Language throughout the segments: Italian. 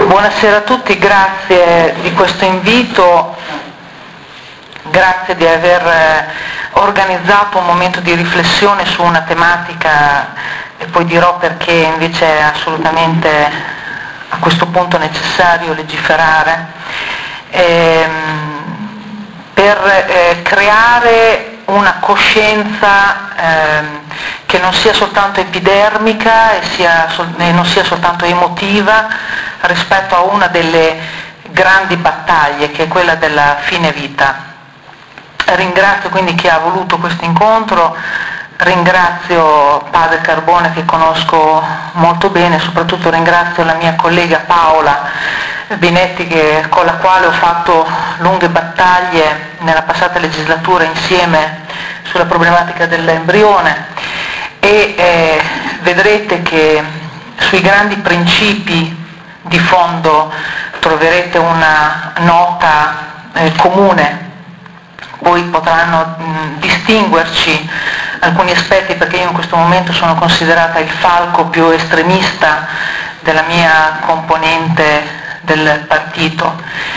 Buonasera a tutti, grazie di questo invito, grazie di aver organizzato un momento di riflessione su una tematica e poi dirò perché invece è assolutamente a questo punto necessario legiferare, per creare una coscienza che non sia soltanto epidermica e non sia soltanto emotiva rispetto a una delle grandi battaglie che è quella della fine vita. Ringrazio quindi chi ha voluto questo incontro, ringrazio Padre Carbone che conosco molto bene, soprattutto ringrazio la mia collega Paola Binetti con la quale ho fatto lunghe battaglie nella passata legislatura insieme sulla problematica dell'embrione e vedrete che sui grandi principi di fondo troverete una nota comune. Poi potranno distinguerci alcuni aspetti perché io in questo momento sono considerata il falco più estremista della mia componente del partito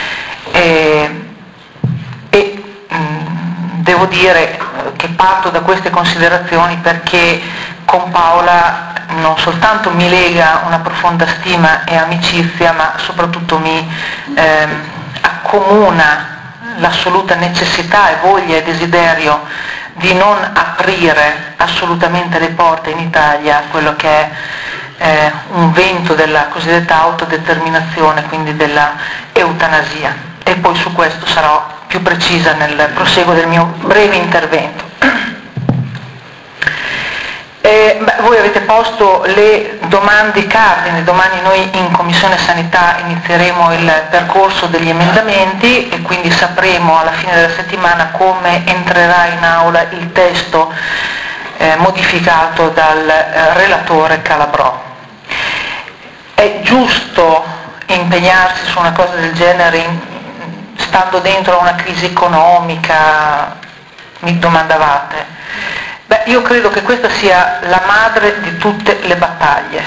devo dire che parto da queste considerazioni perché con Paola non soltanto mi lega una profonda stima e amicizia, ma soprattutto mi accomuna l'assoluta necessità e voglia e desiderio di non aprire assolutamente le porte in Italia a quello che è un vento della cosiddetta autodeterminazione, quindi della eutanasia. E poi su questo sarò più precisa nel proseguo del mio breve intervento. Voi avete posto le domande cardine, domani noi in Commissione Sanità inizieremo il percorso degli emendamenti e quindi sapremo alla fine della settimana come entrerà in aula il testo modificato dal relatore Calabrò. È giusto impegnarsi su una cosa del genere stando dentro a una crisi economica, mi domandavate? Io credo che questa sia la madre di tutte le battaglie.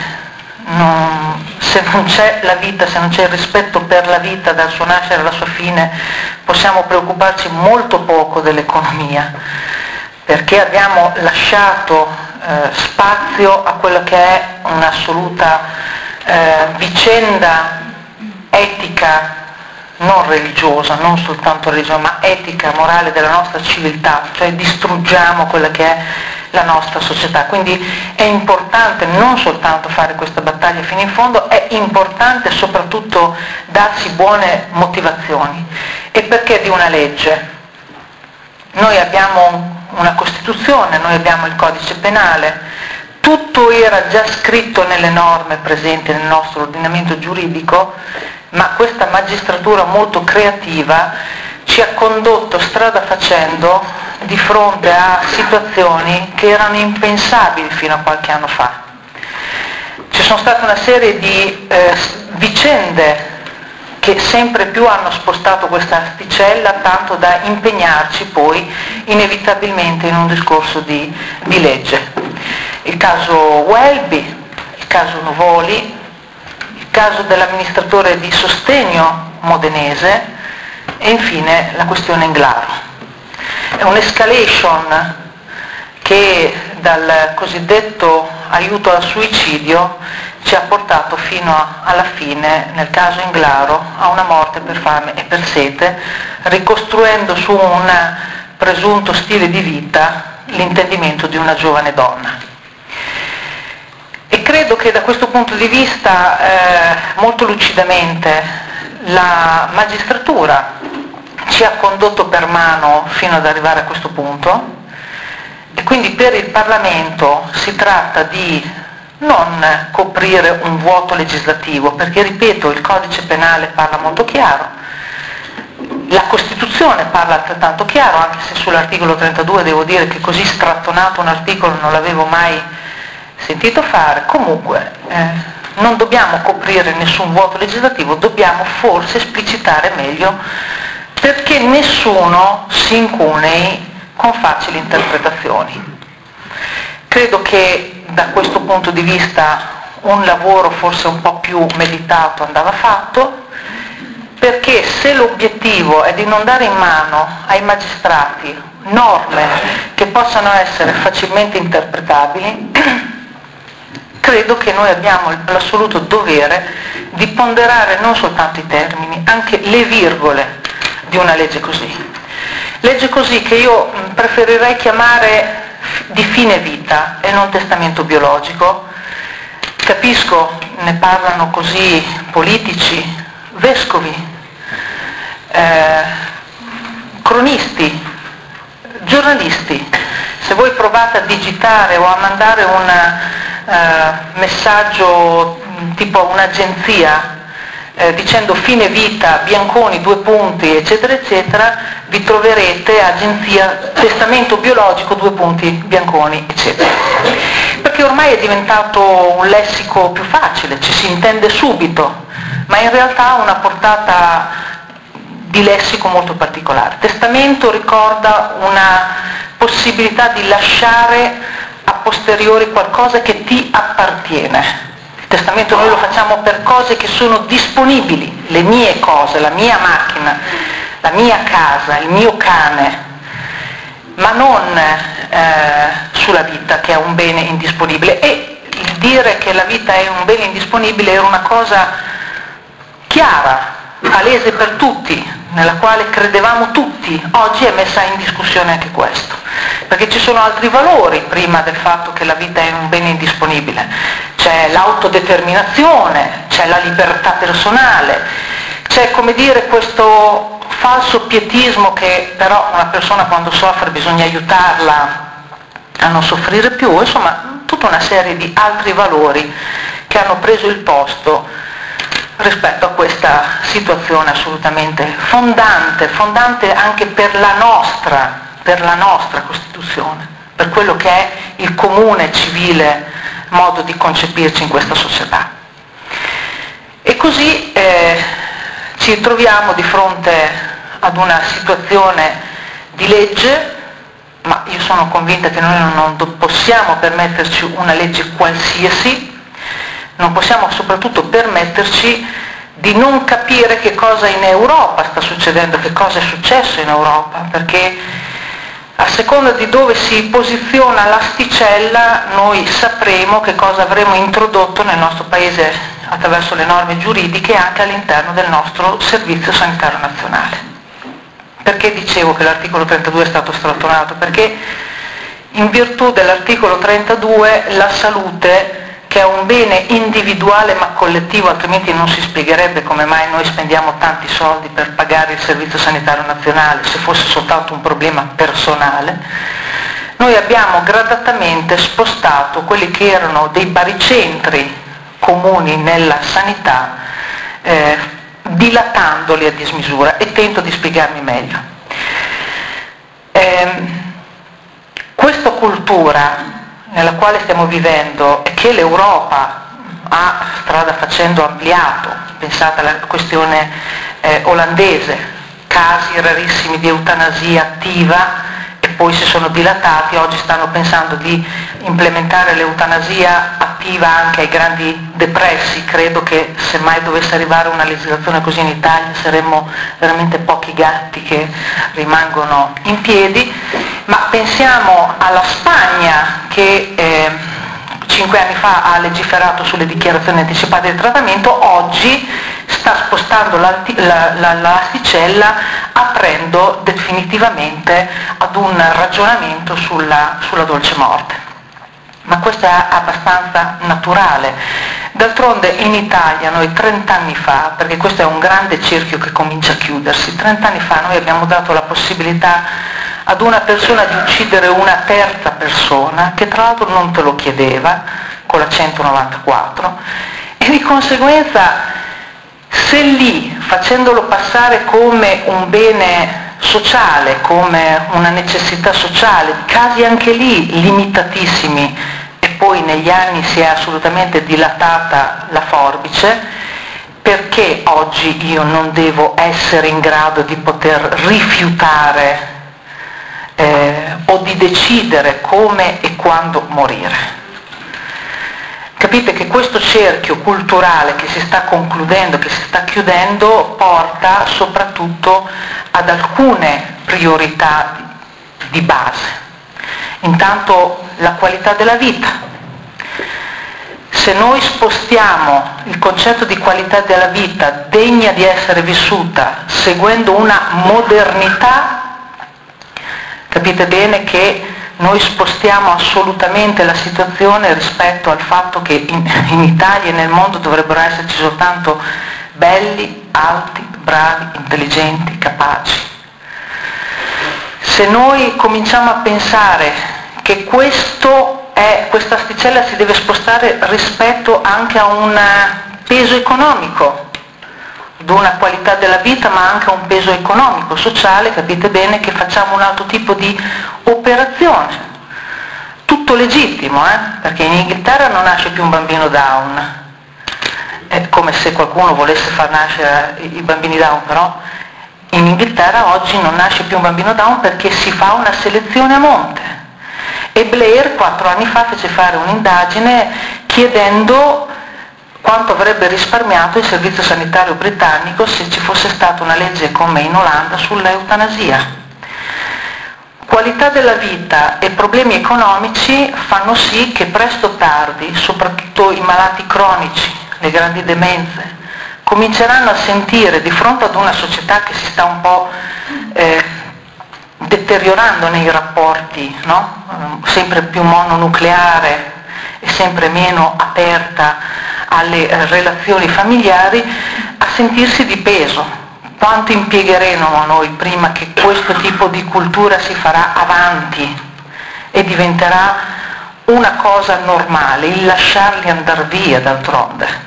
Se non c'è la vita, se non c'è il rispetto per la vita dal suo nascere alla sua fine, possiamo preoccuparci molto poco dell'economia, perché abbiamo lasciato spazio a quella che è un'assoluta vicenda etica, non religiosa, non soltanto religiosa, ma etica, morale della nostra civiltà, cioè distruggiamo quella che è la nostra società. Quindi è importante non soltanto fare questa battaglia fino in fondo, è importante soprattutto darsi buone motivazioni. E perché di una legge? Noi abbiamo una Costituzione, noi abbiamo il Codice Penale, tutto era già scritto nelle norme presenti nel nostro ordinamento giuridico, ma questa magistratura molto creativa ci ha condotto strada facendo di fronte a situazioni che erano impensabili fino a qualche anno fa. Ci sono state una serie di vicende che sempre più hanno spostato questa asticella tanto da impegnarci poi inevitabilmente in un discorso di legge. Il caso Welby, il caso Nuvoli, il caso dell'amministratore di sostegno modenese e infine la questione Englaro. È un'escalation che dal cosiddetto aiuto al suicidio ci ha portato fino alla fine, nel caso Englaro, a una morte per fame e per sete, ricostruendo su un presunto stile di vita l'intendimento di una giovane donna. E credo che da questo punto di vista molto lucidamente la magistratura ci ha condotto per mano fino ad arrivare a questo punto e quindi per il Parlamento si tratta di non coprire un vuoto legislativo, perché ripeto, il codice penale parla molto chiaro, la Costituzione parla altrettanto chiaro, anche se sull'articolo 32 devo dire che così strattonato un articolo non l'avevo mai sentito fare. Comunque non dobbiamo coprire nessun vuoto legislativo, dobbiamo forse esplicitare meglio perché nessuno si incunei con facili interpretazioni. Credo che da questo punto di vista un lavoro forse un po' più meditato andava fatto, perché se l'obiettivo è di non dare in mano ai magistrati norme che possano essere facilmente interpretabili, credo che noi abbiamo l'assoluto dovere di ponderare non soltanto i termini, anche le virgole di una legge così. Legge così che io preferirei chiamare di fine vita e non testamento biologico. Capisco, ne parlano così politici, vescovi, cronisti, giornalisti. Se voi provate a digitare o a mandare un messaggio tipo a un'agenzia dicendo fine vita, Bianconi, 2 punti, eccetera, eccetera, vi troverete agenzia testamento biologico, 2 punti, Bianconi, eccetera. Perché ormai è diventato un lessico più facile, ci si intende subito, ma in realtà ha una portata di lessico molto particolare. Testamento ricorda una possibilità di lasciare a posteriori qualcosa che ti appartiene. Il testamento noi lo facciamo per cose che sono disponibili, le mie cose, la mia macchina, la mia casa, il mio cane, ma non sulla vita che è un bene indisponibile. E il dire che la vita è un bene indisponibile era una cosa chiara, palese per tutti, nella quale credevamo tutti. Oggi è messa in discussione anche questo, perché ci sono altri valori prima del fatto che la vita è un bene indisponibile. C'è l'autodeterminazione, c'è la libertà personale, c'è, come dire, questo falso pietismo che però una persona quando soffre bisogna aiutarla a non soffrire più, insomma tutta una serie di altri valori che hanno preso il posto rispetto a questa situazione assolutamente fondante anche per la nostra Costituzione, per quello che è il comune civile modo di concepirci in questa società. E così ci troviamo di fronte ad una situazione di legge, ma io sono convinta che noi non possiamo permetterci una legge qualsiasi, non possiamo soprattutto permetterci di non capire che cosa in Europa sta succedendo, che cosa è successo in Europa, perché a seconda di dove si posiziona l'asticella noi sapremo che cosa avremo introdotto nel nostro Paese attraverso le norme giuridiche anche all'interno del nostro Servizio Sanitario Nazionale. Perché dicevo che l'articolo 32 è stato strattonato? Perché in virtù dell'articolo 32 la salute, che è un bene individuale ma collettivo, altrimenti non si spiegherebbe come mai noi spendiamo tanti soldi per pagare il Servizio Sanitario Nazionale se fosse soltanto un problema personale, noi abbiamo gradatamente spostato quelli che erano dei baricentri comuni nella sanità, dilatandoli a dismisura, e tento di spiegarmi meglio. Questa cultura nella quale stiamo vivendo e che l'Europa ha strada facendo ampliato, pensate alla questione olandese, casi rarissimi di eutanasia attiva e poi si sono dilatati, oggi stanno pensando di implementare l'eutanasia attiva anche ai grandi depressi. Credo che se mai dovesse arrivare una legislazione così in Italia saremmo veramente pochi gatti che rimangono in piedi, ma pensiamo alla Spagna che 5 anni fa ha legiferato sulle dichiarazioni anticipate di trattamento, oggi sta spostando l'asticella aprendo definitivamente ad un ragionamento sulla dolce morte. Ma questo è abbastanza naturale. D'altronde in Italia noi 30 anni fa, perché questo è un grande cerchio che comincia a chiudersi, 30 anni fa noi abbiamo dato la possibilità ad una persona di uccidere una terza persona, che tra l'altro non te lo chiedeva, con la 194, e di conseguenza se lì, facendolo passare come un bene sociale, come una necessità sociale, casi anche lì limitatissimi, e poi negli anni si è assolutamente dilatata la forbice, perché oggi io non devo essere in grado di poter rifiutare o di decidere come e quando morire? capite che questo cerchio culturale che si sta concludendo, che si sta chiudendo, porta soprattutto ad alcune priorità di base. Intanto la qualità della vita. Se noi spostiamo il concetto di qualità della vita degna di essere vissuta seguendo una modernità, capite bene che noi spostiamo assolutamente la situazione rispetto al fatto che in Italia e nel mondo dovrebbero esserci soltanto belli, alti, bravi, intelligenti, capaci. Se noi cominciamo a pensare che questa asticella si deve spostare rispetto anche a un peso economico, ad una qualità della vita, ma anche a un peso economico, sociale, capite bene che facciamo un altro tipo di operazione. Tutto legittimo, perché in Inghilterra non nasce più un bambino Down. È come se qualcuno volesse far nascere i bambini Down, però in Inghilterra oggi non nasce più un bambino Down perché si fa una selezione a monte. E Blair 4 anni fa fece fare un'indagine chiedendo quanto avrebbe risparmiato il servizio sanitario britannico se ci fosse stata una legge come in Olanda sull'eutanasia. Qualità della vita e problemi economici fanno sì che presto o tardi, soprattutto i malati cronici, le grandi demenze, cominceranno a sentire di fronte ad una società che si sta un po' deteriorando nei rapporti, no? Sempre più mononucleare e sempre meno aperta alle relazioni familiari, a sentirsi di peso. Quanto impiegheremo noi prima che questo tipo di cultura si farà avanti e diventerà una cosa normale, il lasciarli andare via d'altronde.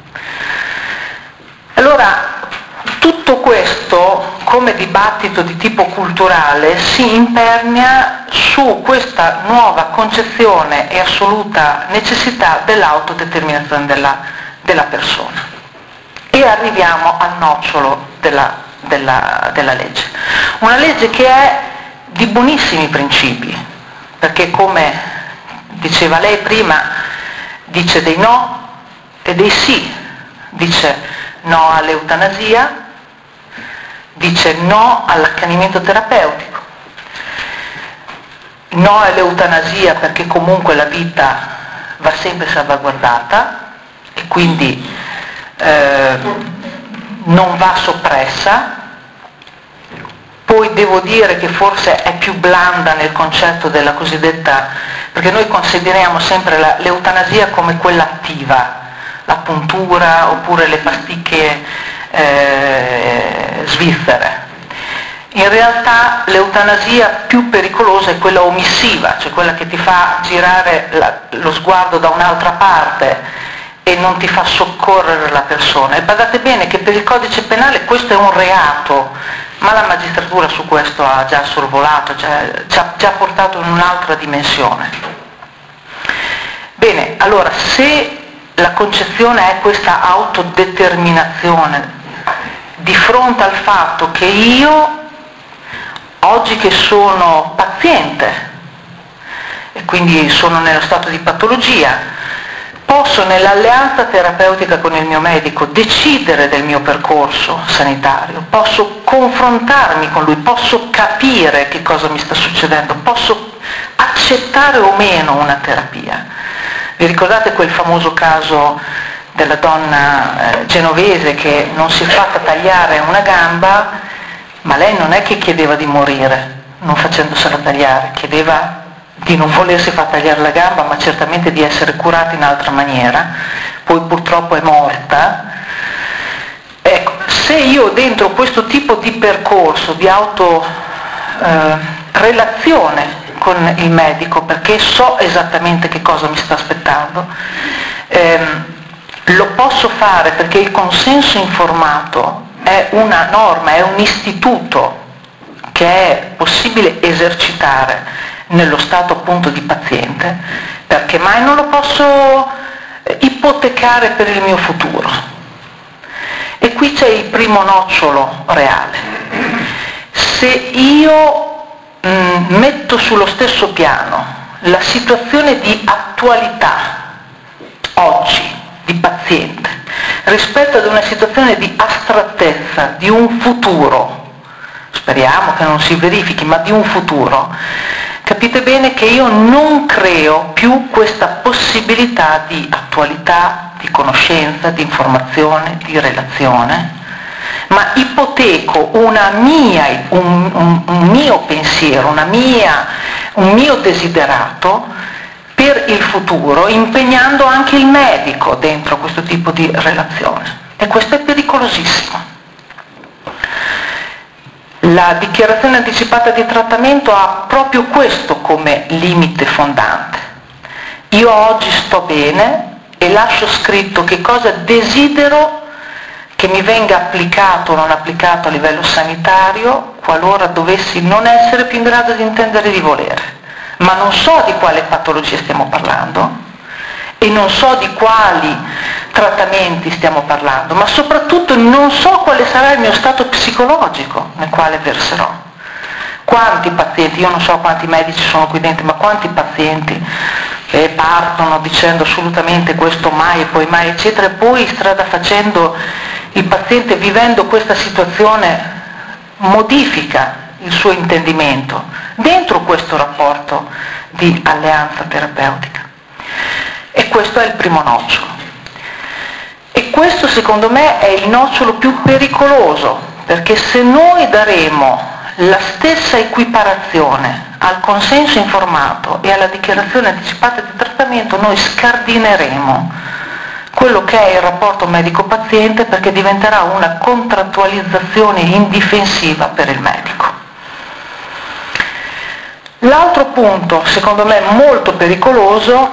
Allora, tutto questo, come dibattito di tipo culturale, si impernia su questa nuova concezione e assoluta necessità dell'autodeterminazione della persona. E arriviamo al nocciolo della legge. Una legge che è di buonissimi principi, perché come diceva lei prima, dice dei no e dei sì, dice no all'eutanasia, dice no all'accanimento terapeutico, no all'eutanasia perché comunque la vita va sempre salvaguardata e quindi non va soppressa. Poi devo dire che forse è più blanda nel concetto della cosiddetta, perché noi consideriamo sempre l'eutanasia come quella attiva, la puntura oppure le pasticche svizzere. In realtà l'eutanasia più pericolosa è quella omissiva, cioè quella che ti fa girare lo sguardo da un'altra parte e non ti fa soccorrere la persona. E badate bene che per il codice penale questo è un reato, ma la magistratura su questo ha già sorvolato, ci ha già portato in un'altra dimensione. Bene, allora se la concezione è questa autodeterminazione di fronte al fatto che io, oggi che sono paziente e quindi sono nello stato di patologia, posso nell'alleanza terapeutica con il mio medico decidere del mio percorso sanitario, posso confrontarmi con lui, posso capire che cosa mi sta succedendo, posso accettare o meno una terapia. Vi ricordate quel famoso caso della donna genovese che non si è fatta tagliare una gamba, ma lei non è che chiedeva di morire non facendosela tagliare, chiedeva di non volersi far tagliare la gamba, ma certamente di essere curata in altra maniera, poi purtroppo è morta. Ecco, se io dentro questo tipo di percorso di relazione con il medico, perché so esattamente che cosa mi sta aspettando, lo posso fare perché il consenso informato è una norma, è un istituto che è possibile esercitare nello stato appunto di paziente, perché mai non lo posso ipotecare per il mio futuro. E qui c'è il primo nocciolo reale. Se io metto sullo stesso piano la situazione di attualità oggi di paziente rispetto ad una situazione di astrattezza, di un futuro, speriamo che non si verifichi, ma di un futuro, capite bene che io non creo più questa possibilità di attualità, di conoscenza, di informazione, di relazione, ma ipoteco un mio pensiero, un mio desiderato per il futuro, impegnando anche il medico dentro questo tipo di relazione. E questo è pericolosissimo. La dichiarazione anticipata di trattamento ha proprio questo come limite fondante. Io oggi sto bene e lascio scritto che cosa desidero che mi venga applicato o non applicato a livello sanitario qualora dovessi non essere più in grado di intendere e di volere. Ma non so di quale patologia stiamo parlando e non so di quali trattamenti stiamo parlando, ma soprattutto non so quale sarà il mio stato psicologico nel quale verserò. Quanti pazienti, io non so quanti medici sono qui dentro, ma quanti pazienti partono dicendo assolutamente questo mai e poi mai eccetera, e poi strada facendo il paziente, vivendo questa situazione, modifica il suo intendimento dentro questo rapporto di alleanza terapeutica. E questo è il primo nocciolo. E questo secondo me è il nocciolo più pericoloso, perché se noi daremo la stessa equiparazione al consenso informato e alla dichiarazione anticipata di trattamento, noi scardineremo quello che è il rapporto medico-paziente, perché diventerà una contrattualizzazione indifensiva per il medico. L'altro punto, secondo me molto pericoloso,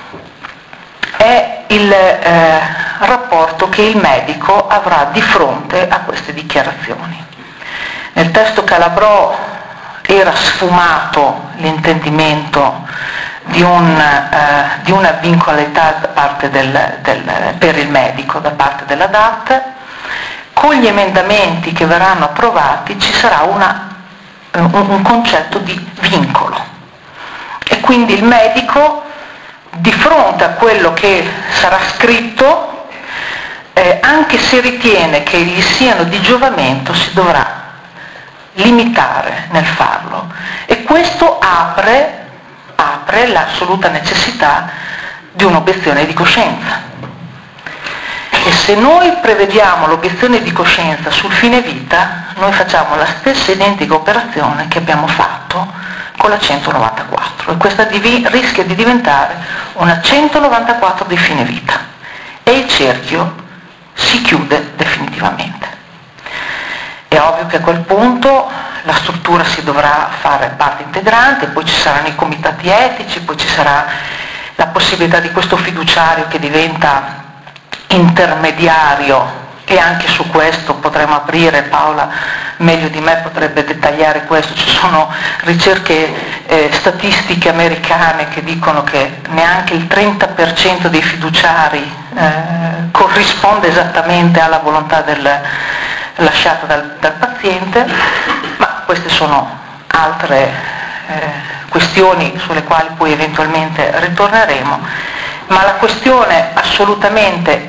è il rapporto che il medico avrà di fronte a queste dichiarazioni. Nel testo Calabrò era sfumato l'intendimento di una vincolatività da parte per il medico da parte della DAT. Con gli emendamenti che verranno approvati ci sarà un concetto di vincolo e quindi il medico, di fronte a quello che sarà scritto, anche se ritiene che gli siano di giovamento, si dovrà limitare nel farlo, e questo apre l'assoluta necessità di un'obiezione di coscienza. E se noi prevediamo l'obiezione di coscienza sul fine vita, noi facciamo la stessa identica operazione che abbiamo fatto con la 194, e questa rischia di diventare una 194 di fine vita e il cerchio si chiude definitivamente. È ovvio che a quel punto la struttura si dovrà fare parte integrante, poi ci saranno i comitati etici, poi ci sarà la possibilità di questo fiduciario che diventa intermediario, e anche su questo potremo aprire, Paola meglio di me potrebbe dettagliare questo. Ci sono ricerche statistiche americane che dicono che neanche il 30% dei fiduciari corrisponde esattamente alla volontà lasciata dal paziente, ma queste sono altre questioni sulle quali poi eventualmente ritorneremo. Ma la questione assolutamente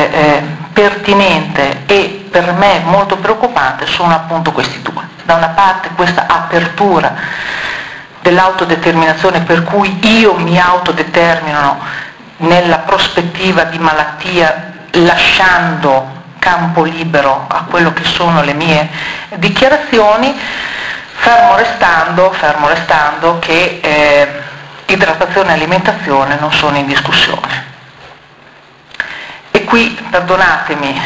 pertinente e per me molto preoccupante sono appunto questi due. Da una parte questa apertura dell'autodeterminazione, per cui io mi autodetermino nella prospettiva di malattia, lasciando campo libero a quello che sono le mie dichiarazioni, fermo restando che idratazione e alimentazione non sono in discussione. E qui, perdonatemi,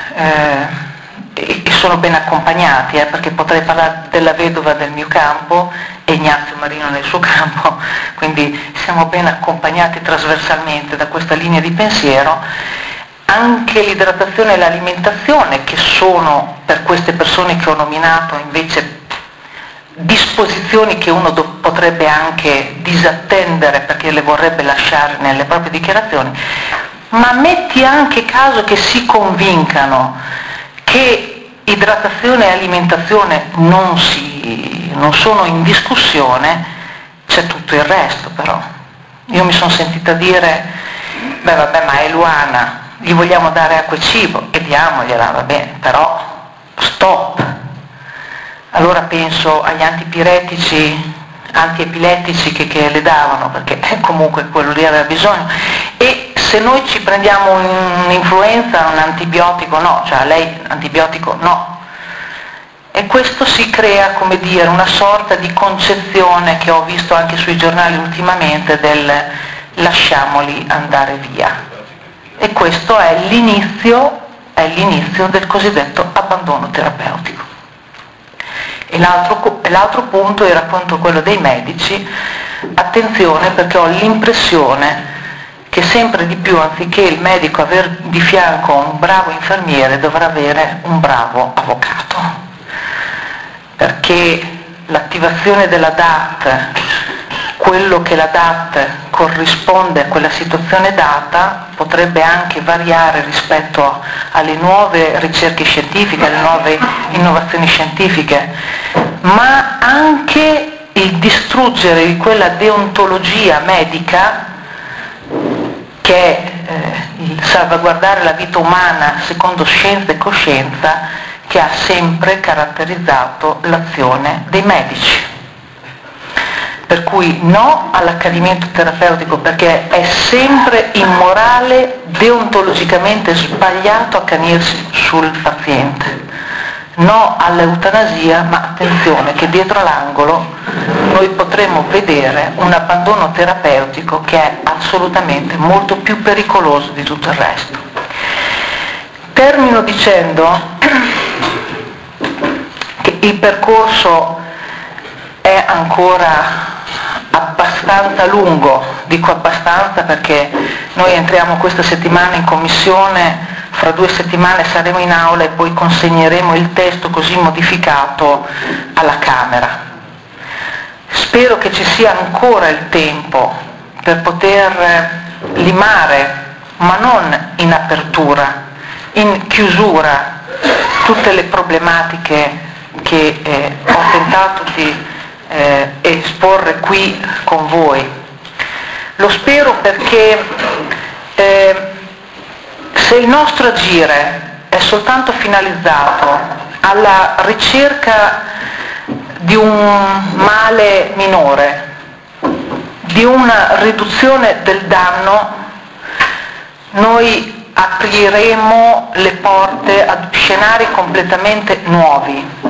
e sono ben accompagnati, perché potrei parlare della vedova del mio campo e Ignazio Marino nel suo campo, quindi siamo ben accompagnati trasversalmente da questa linea di pensiero. Anche l'idratazione e l'alimentazione, che sono per queste persone che ho nominato invece disposizioni che uno potrebbe anche disattendere perché le vorrebbe lasciare nelle proprie dichiarazioni, ma metti anche caso che si convincano che idratazione e alimentazione non sono in discussione, c'è tutto il resto però. Io mi sono sentita dire beh vabbè, ma è Luana, gli vogliamo dare acqua e cibo, e diamogliela, va bene, però stop. Allora penso agli antiepilettici che le davano, perché comunque quello lì aveva bisogno. E se noi ci prendiamo un'influenza, un antibiotico no, cioè a lei antibiotico no. E questo si crea, come dire, una sorta di concezione che ho visto anche sui giornali ultimamente del lasciamoli andare via. E questo è l'inizio del cosiddetto abbandono terapeutico. E l'altro punto era appunto quello dei medici. Attenzione, perché ho l'impressione che sempre di più, anziché il medico aver di fianco un bravo infermiere, dovrà avere un bravo avvocato, perché l'attivazione della DAT, quello che la DAT corrisponde a quella situazione data, potrebbe anche variare rispetto alle nuove ricerche scientifiche, alle nuove innovazioni scientifique, ma anche il distruggere di quella deontologia medica che è il salvaguardare la vita umana secondo scienza e coscienza, che ha sempre caratterizzato l'azione dei medici. Per cui no all'accanimento terapeutico, perché è sempre immorale, deontologicamente sbagliato accanirsi sul paziente. No all'eutanasia, ma attenzione che dietro l'angolo noi potremo vedere un abbandono terapeutico che è assolutamente molto più pericoloso di tutto il resto. Termino dicendo che il percorso è ancora abbastanza lungo, dico abbastanza perché noi entriamo questa settimana in commissione, fra 2 settimane saremo in aula e poi consegneremo il testo così modificato alla Camera. Spero che ci sia ancora il tempo per poter limare, ma non in apertura, in chiusura, tutte le problematiche che ho tentato di esporre qui con voi. Lo spero perché se il nostro agire è soltanto finalizzato alla ricerca di un male minore, di una riduzione del danno, noi apriremo le porte a scenari completamente nuovi.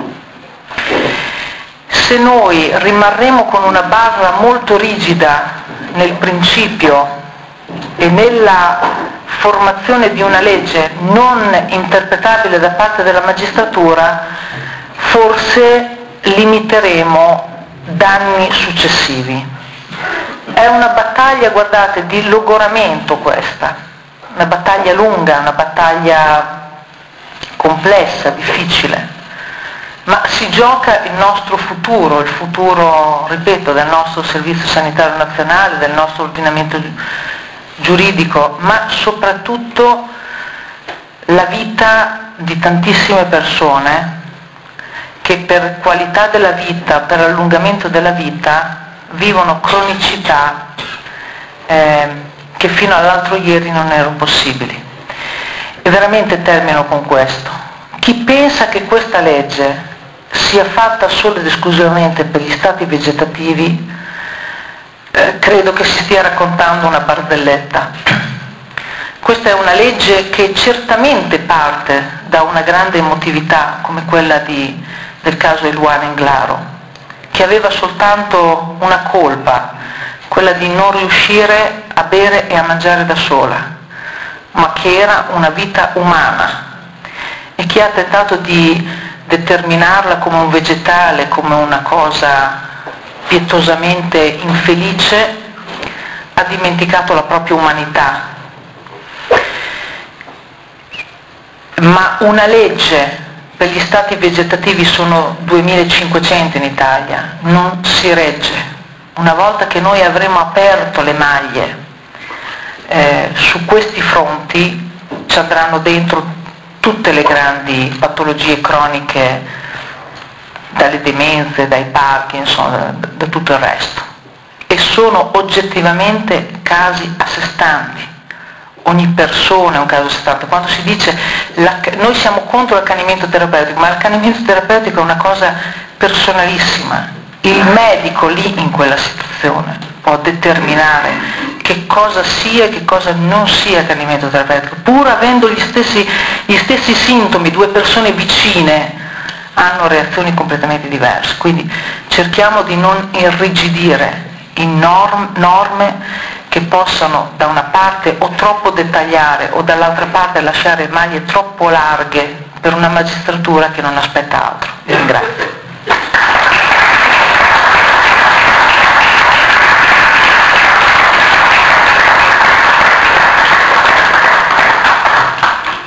Se noi rimarremo con una barra molto rigida nel principio e nella formazione di una legge non interpretabile da parte della magistratura, forse limiteremo danni successivi. È una battaglia, guardate, di logoramento questa, una battaglia lunga, una battaglia complessa, difficile. Ma si gioca il nostro futuro, il futuro, ripeto, del nostro Servizio Sanitario Nazionale, del nostro ordinamento giuridico, ma soprattutto la vita di tantissime persone che per qualità della vita, per allungamento della vita, vivono cronicità che fino all'altro ieri non erano possibili. E veramente termino con questo. Chi pensa che questa legge sia fatta solo ed esclusivamente per gli stati vegetativi, credo che si stia raccontando una barzelletta. Questa è una legge che certamente parte da una grande emotività come quella del caso Eluana Englaro, che aveva soltanto una colpa, quella di non riuscire a bere e a mangiare da sola, ma che era una vita umana, e chi ha tentato di determinarla come un vegetale, come una cosa pietosamente infelice, ha dimenticato la propria umanità. Ma una legge per gli stati vegetativi, sono 2500 in Italia, non si regge. Una volta che noi avremo aperto le maglie su questi fronti, ci andranno dentro tutte le grandi patologie croniche, dalle demenze, dai Parkinson, da tutto il resto. E sono oggettivamente casi a sé stanti. ogni persona è un caso a sé stante. Quando si dice noi siamo contro l'accanimento terapeutico, ma l'accanimento terapeutico è una cosa personalissima. Il medico lì in quella situazione può determinare che cosa sia e che cosa non sia accanimento terapeutico, pur avendo gli stessi sintomi, due persone vicine hanno reazioni completamente diverse. Quindi cerchiamo di non irrigidire in norme che possano da una parte o troppo dettagliare o dall'altra parte lasciare maglie troppo larghe per una magistratura che non aspetta altro. Vi ringrazio.